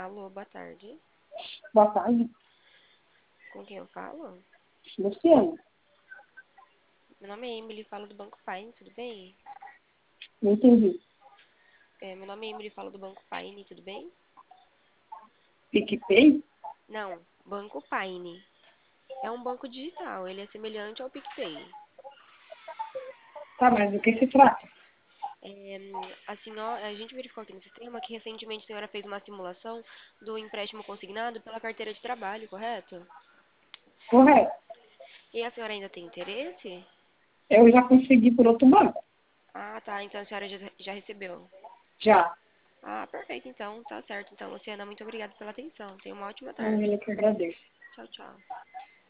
Alô, boa tarde. Boa tarde, Com quem eu falo? Luciana. Meu nome é Emily, falo do Banco Paine, tudo bem? Não entendi. Meu nome é Emily, falo do Banco Paine, tudo bem? PicPay? Não, Banco Paine. É um banco digital, ele é semelhante ao PicPay. Tá, mas do que se trata? A senhora, a gente verificou aqui no sistema que recentemente a senhora fez uma simulação do empréstimo consignado pela carteira de trabalho, correto? Correto. E a senhora ainda tem interesse? Eu já consegui por outro banco. Ah, tá, então a senhora já recebeu. Já. Ah, perfeito, então, tá certo. Então, Luciana, muito obrigada pela atenção. Tenha uma ótima Eu tarde. que agradeço. Tchau, tchau.